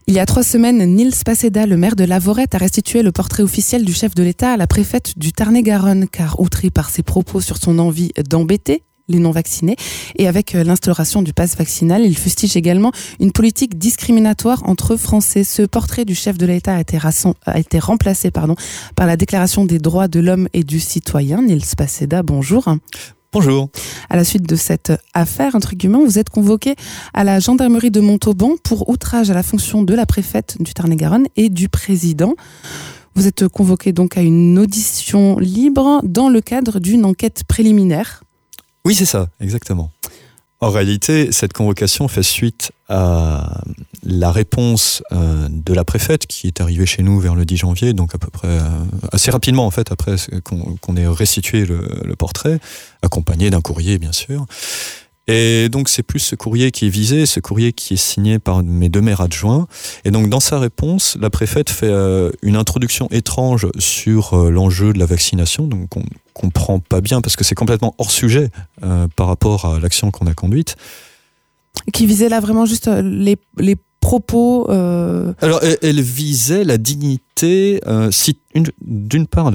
Il y a 3 semaines, Nils Paseda, le maire de Lavorette, a restitué le portrait officiel du chef de l'État à la préfète du Tarn-et-Garonne, car outré par ses propos sur son envie d'embêter les non-vaccinés, et avec l'instauration du pass vaccinal, il fustige également une politique discriminatoire entre Français. Ce portrait du chef de l'État a été remplacé par la Déclaration des droits de l'homme et du citoyen. Nils Paseda, bonjour. Bonjour. À la suite de cette affaire, entre guillemets, vous êtes convoqué à la gendarmerie de Montauban pour outrage à la fonction de la préfète du Tarn-et-Garonne et du président. Vous êtes convoqué donc à une audition libre dans le cadre d'une enquête préliminaire. Oui, c'est ça, exactement. En réalité, cette convocation fait suite à la réponse de la préfète qui est arrivée chez nous vers le 10 janvier, donc à peu près assez rapidement en fait, après qu'on ait restitué le portrait, accompagné d'un courrier bien sûr. Et donc c'est plus ce courrier qui est visé, ce courrier qui est signé par mes 2 maires adjoints. Et donc dans sa réponse, la préfète fait une introduction étrange sur l'enjeu de la vaccination, donc on comprend pas bien parce que c'est complètement hors sujet par rapport à l'action qu'on a conduite. Qui visait là vraiment juste les propos... Alors elle visait la dignité, d'une part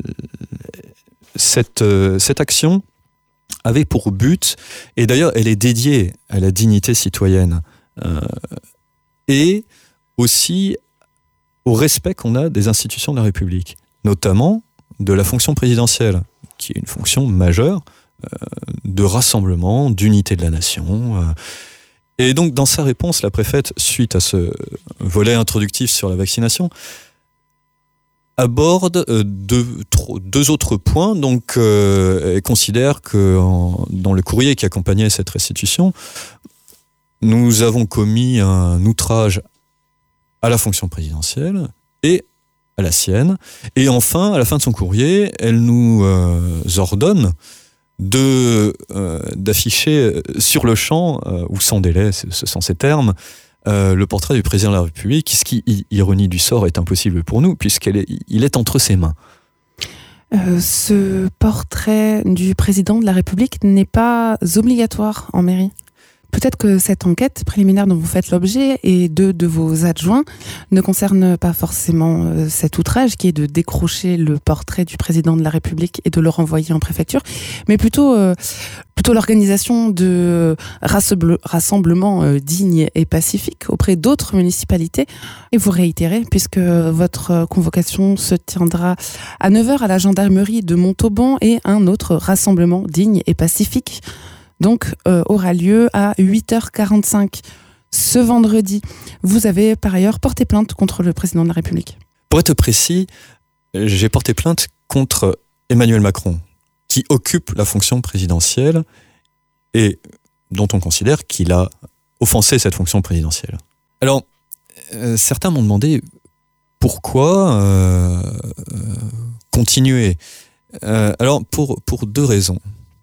cette action avait pour but, et d'ailleurs elle est dédiée à la dignité citoyenne, et aussi au respect qu'on a des institutions de la République, notamment de la fonction présidentielle, qui est une fonction majeure de rassemblement, d'unité de la nation. Et donc dans sa réponse, la préfète, suite à ce volet introductif sur la vaccination, aborde 2 autres points. Donc, elle considère que dans le courrier qui accompagnait cette restitution, nous avons commis un outrage à la fonction présidentielle et à la sienne. Et enfin, à la fin de son courrier, elle nous ordonne d'afficher sur le champ, ou sans délai, ce sont ces termes, le portrait du président de la République, ce qui, ironie du sort, est impossible pour nous, puisqu'il est entre ses mains. Ce portrait du président de la République n'est pas obligatoire en mairie. Peut-être que cette enquête préliminaire dont vous faites l'objet et de vos adjoints ne concerne pas forcément cet outrage qui est de décrocher le portrait du président de la République et de le renvoyer en préfecture, mais plutôt l'organisation de rassemblements dignes et pacifiques auprès d'autres municipalités. Et vous réitérez, puisque votre convocation se tiendra à 9h à la gendarmerie de Montauban et un autre rassemblement digne et pacifique donc aura lieu à 8h45 ce vendredi. Vous avez par ailleurs porté plainte contre le président de la République. Pour être précis, j'ai porté plainte contre Emmanuel Macron, qui occupe la fonction présidentielle et dont on considère qu'il a offensé cette fonction présidentielle. Alors, certains m'ont demandé pourquoi continuer. Alors, pour 2 raisons.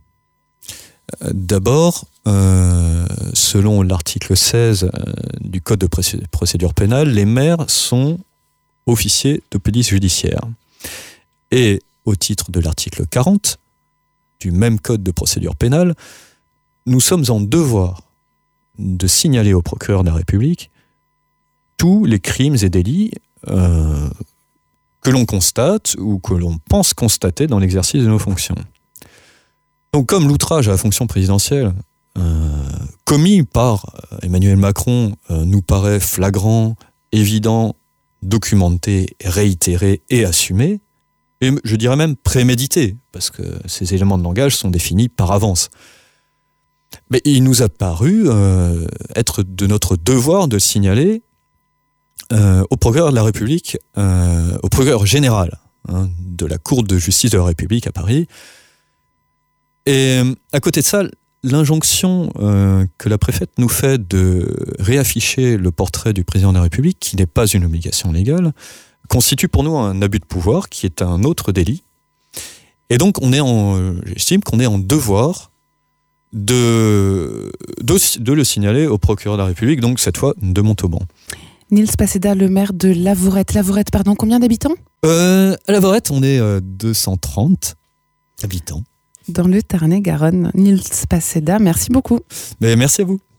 D'abord, selon l'article 16 du Code de procédure pénale, les maires sont officiers de police judiciaire. Et au titre de l'article 40 du même Code de procédure pénale, nous sommes en devoir de signaler au procureur de la République tous les crimes et délits que l'on constate ou que l'on pense constater dans l'exercice de nos fonctions. Donc, comme l'outrage à la fonction présidentielle commis par Emmanuel Macron nous paraît flagrant, évident, documenté, réitéré et assumé, et je dirais même prémédité, parce que ces éléments de langage sont définis par avance. Mais il nous a paru être de notre devoir de signaler au procureur de la République, au procureur général de la Cour de justice de la République à Paris. Et à côté de ça, l'injonction que la préfète nous fait de réafficher le portrait du président de la République, qui n'est pas une obligation légale, constitue pour nous un abus de pouvoir, qui est un autre délit. Et donc, j'estime qu'on est en devoir de le signaler au procureur de la République, donc cette fois de Montauban. Nils Paseda, le maire de Lavorette. Lavorette, pardon, combien d'habitants ? À Lavorette, on est 230 habitants. Dans le Tarn-et-Garonne. Nils Paseda, merci beaucoup. Mais merci à vous.